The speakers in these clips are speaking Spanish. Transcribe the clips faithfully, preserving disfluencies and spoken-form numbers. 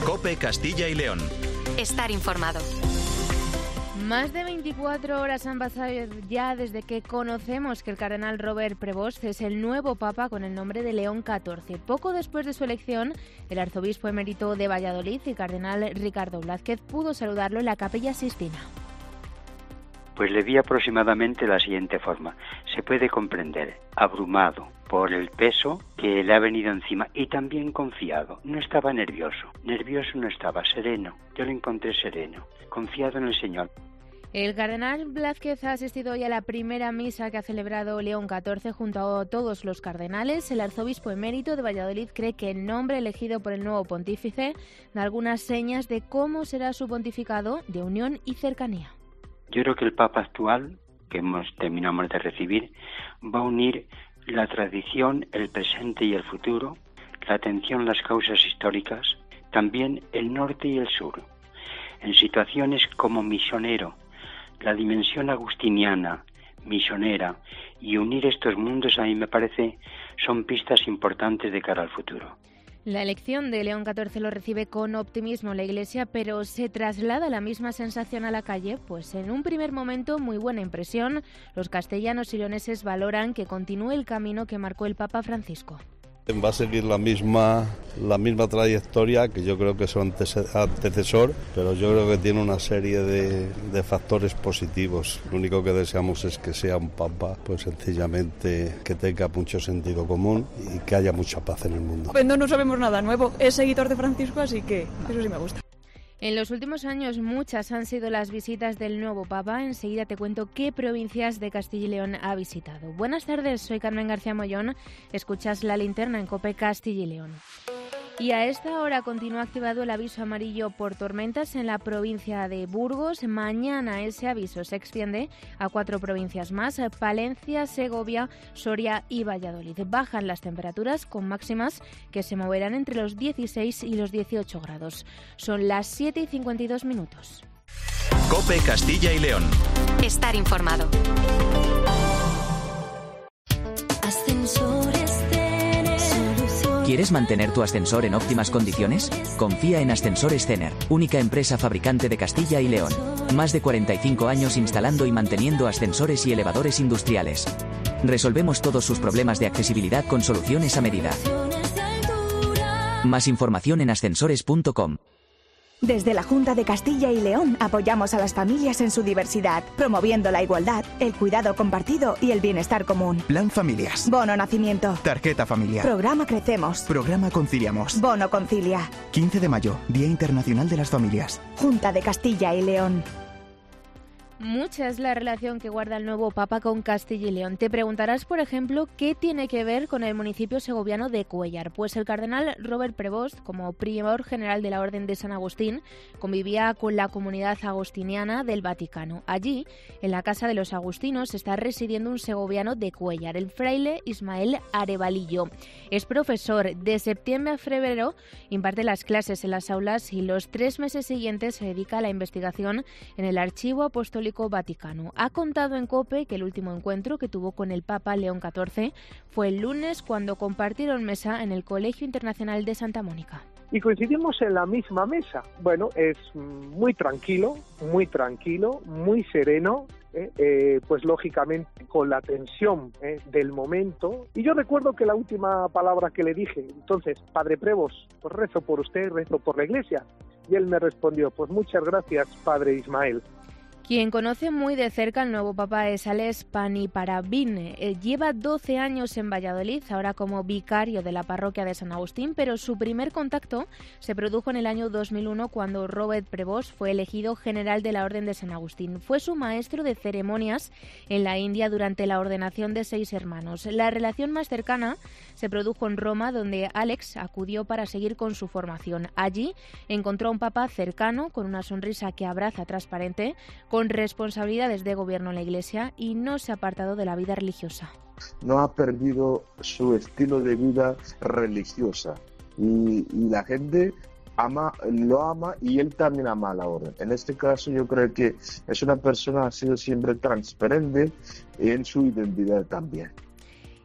COPE Castilla y León. Estar informado. Más de veinticuatro horas han pasado ya desde que conocemos que el cardenal Robert Prevost es el nuevo papa con el nombre de León catorce. Poco después de su elección, el arzobispo emérito de Valladolid, el cardenal Ricardo Blázquez, pudo saludarlo en la Capella Sixtina. Pues le vi aproximadamente la siguiente forma. Se puede comprender, abrumado por el peso que le ha venido encima y también confiado. No estaba nervioso, nervioso no estaba, sereno. Yo lo encontré sereno, confiado en el Señor. El cardenal Blázquez ha asistido hoy a la primera misa que ha celebrado León catorce junto a todos los cardenales. El arzobispo emérito de Valladolid cree que el nombre elegido por el nuevo pontífice da algunas señas de cómo será su pontificado de unión y cercanía. Yo creo que el Papa actual, que hemos terminamos de recibir, va a unir la tradición, el presente y el futuro, la atención a las causas históricas, también el norte y el sur, en situaciones como misionero, la dimensión agustiniana, misionera, y unir estos mundos a mí me parece son pistas importantes de cara al futuro. La elección de León catorce lo recibe con optimismo la Iglesia, pero se traslada la misma sensación a la calle, pues en un primer momento muy buena impresión. Los castellanos y leoneses valoran que continúe el camino que marcó el Papa Francisco. Va a seguir la misma la misma trayectoria que yo creo que es su antecesor, pero yo creo que tiene una serie de, de factores positivos. Lo único que deseamos es que sea un papa, pues sencillamente que tenga mucho sentido común y que haya mucha paz en el mundo. Pues no, no sabemos nada nuevo, es seguidor de Francisco, así que eso sí me gusta. En los últimos años muchas han sido las visitas del nuevo Papa. Enseguida te cuento qué provincias de Castilla y León ha visitado. Buenas tardes, soy Carmen García Mollón. Escuchas La Linterna en COPE Castilla y León. Y a esta hora continúa activado el aviso amarillo por tormentas en la provincia de Burgos. Mañana ese aviso se extiende a cuatro provincias más: Palencia, Segovia, Soria y Valladolid. Bajan las temperaturas con máximas que se moverán entre los dieciséis y los dieciocho grados. Son las siete y cincuenta y dos minutos. COPE Castilla y León. Estar informado. ¿Quieres mantener tu ascensor en óptimas condiciones? Confía en Ascensores Cener, única empresa fabricante de Castilla y León. Más de cuarenta y cinco años instalando y manteniendo ascensores y elevadores industriales. Resolvemos todos sus problemas de accesibilidad con soluciones a medida. Más información en ascensores punto com. Desde la Junta de Castilla y León apoyamos a las familias en su diversidad, promoviendo la igualdad, el cuidado compartido y el bienestar común. Plan Familias. Bono Nacimiento. Tarjeta familiar. Programa Crecemos. Programa Conciliamos. Bono Concilia. quince de mayo, Día Internacional de las Familias. Junta de Castilla y León. Mucha es la relación que guarda el nuevo Papa con Castilla y León. Te preguntarás, por ejemplo, ¿qué tiene que ver con el municipio segoviano de Cuéllar? Pues el cardenal Robert Prevost, como prior general de la Orden de San Agustín, convivía con la comunidad agustiniana del Vaticano. Allí, en la Casa de los Agustinos, está residiendo un segoviano de Cuéllar, el fraile Ismael Arevalillo. Es profesor. De septiembre a febrero imparte las clases en las aulas y los tres meses siguientes se dedica a la investigación en el Archivo Apostólico Vaticano. Ha contado en COPE que el último encuentro que tuvo con el Papa León catorce fue el lunes, cuando compartieron mesa en el Colegio Internacional de Santa Mónica. Y coincidimos en la misma mesa. Bueno, es muy tranquilo, muy tranquilo, muy sereno, eh, eh, pues lógicamente con la tensión eh, del momento. Y yo recuerdo que la última palabra que le dije, entonces, Padre Prevost, pues rezo por usted, rezo por la Iglesia. Y él me respondió, pues muchas gracias, Padre Ismael. Quien conoce muy de cerca al nuevo Papa es Alex Paniparabine. Él lleva doce años en Valladolid, ahora como vicario de la parroquia de San Agustín, pero su primer contacto se produjo en el año dos mil uno, cuando Robert Prevost fue elegido general de la Orden de San Agustín. Fue su maestro de ceremonias en la India durante la ordenación de seis hermanos. La relación más cercana se produjo en Roma, donde Alex acudió para seguir con su formación. Allí encontró a un Papa cercano, con una sonrisa que abraza transparente, con responsabilidades de gobierno en la Iglesia, y no se ha apartado de la vida religiosa. No ha perdido su estilo de vida religiosa y, y la gente ama, lo ama, y él también ama a la orden. En este caso yo creo que es una persona que ha sido siempre transparente en su identidad también.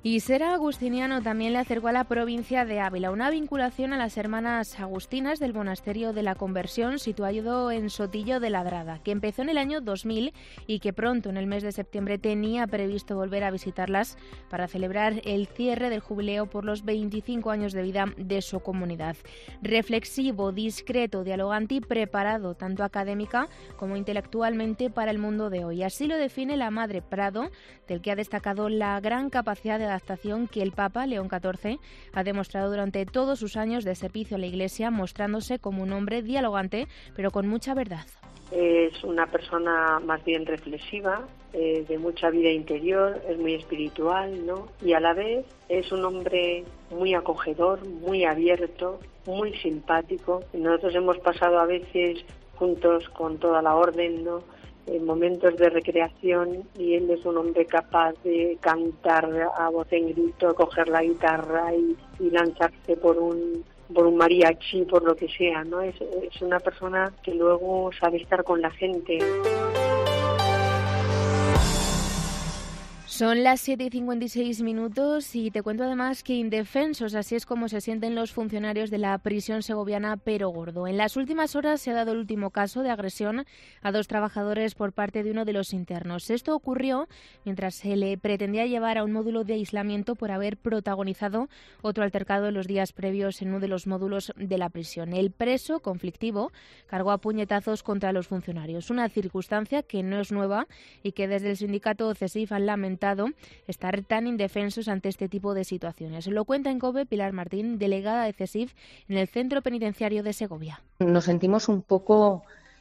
Y ser agustiniano también le acercó a la provincia de Ávila, una vinculación a las hermanas agustinas del Monasterio de la Conversión, situado en Sotillo de Ladrada, que empezó en el año dos mil y que pronto, en el mes de septiembre, tenía previsto volver a visitarlas para celebrar el cierre del jubileo por los veinticinco años de vida de su comunidad. Reflexivo, discreto, dialogante y preparado, tanto académica como intelectualmente, para el mundo de hoy. Así lo define la Madre Prado, del que ha destacado la gran capacidad de adaptación que el Papa León catorce ha demostrado durante todos sus años de servicio a la Iglesia, mostrándose como un hombre dialogante, pero con mucha verdad. Es una persona más bien reflexiva, eh, de mucha vida interior, es muy espiritual, ¿no? Y a la vez es un hombre muy acogedor, muy abierto, muy simpático. Nosotros hemos pasado a veces juntos con toda la orden, ¿no?, en momentos de recreación, y él es un hombre capaz de cantar a voz en grito, coger la guitarra y, y lanzarse por un por un mariachi, por lo que sea, ¿no? Es, es una persona que luego sabe estar con la gente. Son las siete y cincuenta y seis minutos y te cuento además que indefensos, así es como se sienten los funcionarios de la prisión segoviana Perogordo. En las últimas horas se ha dado el último caso de agresión a dos trabajadores por parte de uno de los internos. Esto ocurrió mientras se le pretendía llevar a un módulo de aislamiento por haber protagonizado otro altercado en los días previos en uno de los módulos de la prisión. El preso conflictivo cargó a puñetazos contra los funcionarios, una circunstancia que no es nueva y que desde el sindicato CESIF han lamentado estar tan indefensos ante este tipo de situaciones. Lo cuenta en COPE Pilar Martín, delegada de CESIF en el Centro Penitenciario de Segovia. Nos sentimos un poco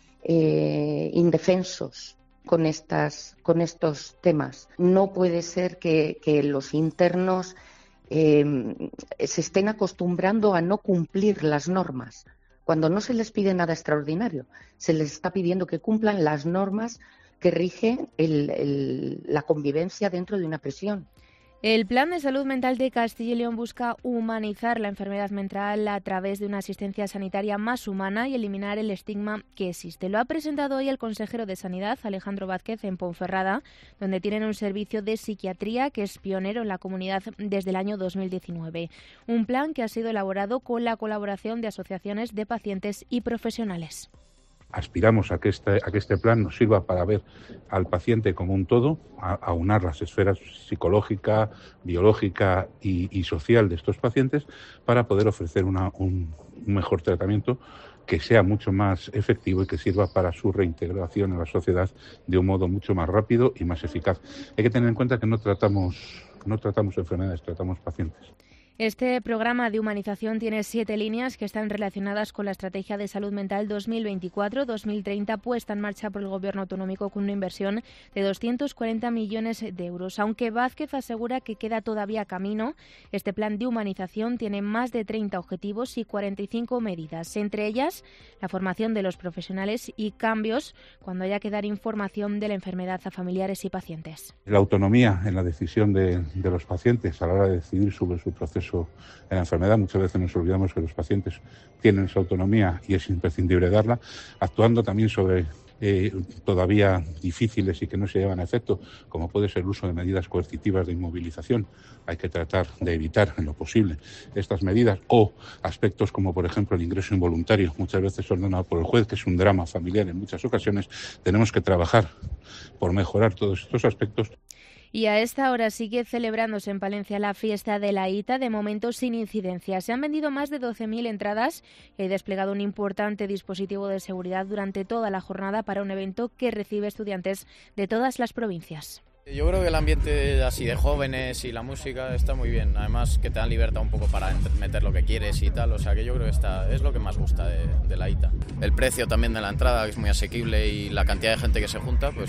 eh, indefensos con estas, con estos temas. No puede ser que, que los internos eh, se estén acostumbrando a no cumplir las normas. Cuando no se les pide nada extraordinario, se les está pidiendo que cumplan las normas que rige el, el, la convivencia dentro de una prisión. El Plan de Salud Mental de Castilla y León busca humanizar la enfermedad mental a través de una asistencia sanitaria más humana y eliminar el estigma que existe. Lo ha presentado hoy el consejero de Sanidad, Alejandro Vázquez, en Ponferrada, donde tienen un servicio de psiquiatría que es pionero en la comunidad desde el año dos mil diecinueve. Un plan que ha sido elaborado con la colaboración de asociaciones de pacientes y profesionales. Aspiramos a que, este, a que este plan nos sirva para ver al paciente como un todo, a, a unar las esferas psicológica, biológica y, y social de estos pacientes para poder ofrecer una, un, un mejor tratamiento que sea mucho más efectivo y que sirva para su reintegración en la sociedad de un modo mucho más rápido y más eficaz. Hay que tener en cuenta que no tratamos, no tratamos enfermedades, tratamos pacientes. Este programa de humanización tiene siete líneas que están relacionadas con la Estrategia de Salud Mental dos mil veinticuatro a dos mil treinta, puesta en marcha por el Gobierno autonómico con una inversión de doscientos cuarenta millones de euros. Aunque Vázquez asegura que queda todavía camino, este plan de humanización tiene más de treinta objetivos y cuarenta y cinco medidas, entre ellas la formación de los profesionales y cambios cuando haya que dar información de la enfermedad a familiares y pacientes. La autonomía en la decisión de, de los pacientes a la hora de decidir sobre su proceso en la enfermedad. Muchas veces nos olvidamos que los pacientes tienen esa autonomía y es imprescindible darla, actuando también sobre eh, todavía difíciles y que no se llevan a efecto, como puede ser el uso de medidas coercitivas de inmovilización. Hay que tratar de evitar en lo posible estas medidas, o aspectos como por ejemplo el ingreso involuntario, muchas veces ordenado por el juez, que es un drama familiar en muchas ocasiones. Tenemos que trabajar por mejorar todos estos aspectos. Y a esta hora sigue celebrándose en Palencia la fiesta de la Ita, de momento sin incidencias. Se han vendido más de doce mil entradas y hay desplegado un importante dispositivo de seguridad durante toda la jornada para un evento que recibe estudiantes de todas las provincias. Yo creo que el ambiente así de jóvenes y la música está muy bien, además que te dan libertad un poco para meter lo que quieres y tal, o sea que yo creo que está, es lo que más gusta de, de la Ita. El precio también de la entrada, que es muy asequible, y la cantidad de gente que se junta, pues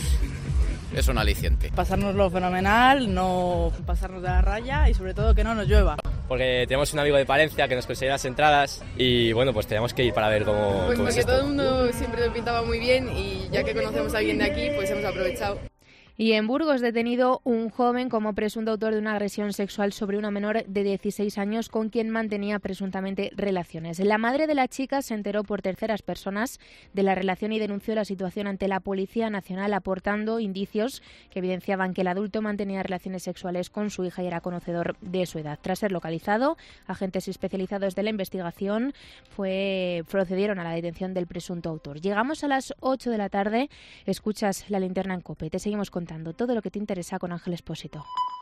es un aliciente. Pasárnoslo fenomenal, no pasarnos de la raya y sobre todo que no nos llueva. Porque tenemos un amigo de Palencia que nos consiguió las entradas y bueno, pues teníamos que ir para ver cómo, pues cómo es porque esto. Todo el mundo siempre lo pintaba muy bien y ya que conocemos a alguien de aquí, pues hemos aprovechado. Y en Burgos, detenido un joven como presunto autor de una agresión sexual sobre una menor de dieciséis años con quien mantenía presuntamente relaciones. La madre de la chica se enteró por terceras personas de la relación y denunció la situación ante la Policía Nacional, aportando indicios que evidenciaban que el adulto mantenía relaciones sexuales con su hija y era conocedor de su edad. Tras ser localizado, agentes especializados de la investigación fue, procedieron a la detención del presunto autor. Llegamos a las ocho de la tarde, escuchas La Linterna en COPE. Te seguimos contando todo lo que te interesa con Ángel Expósito.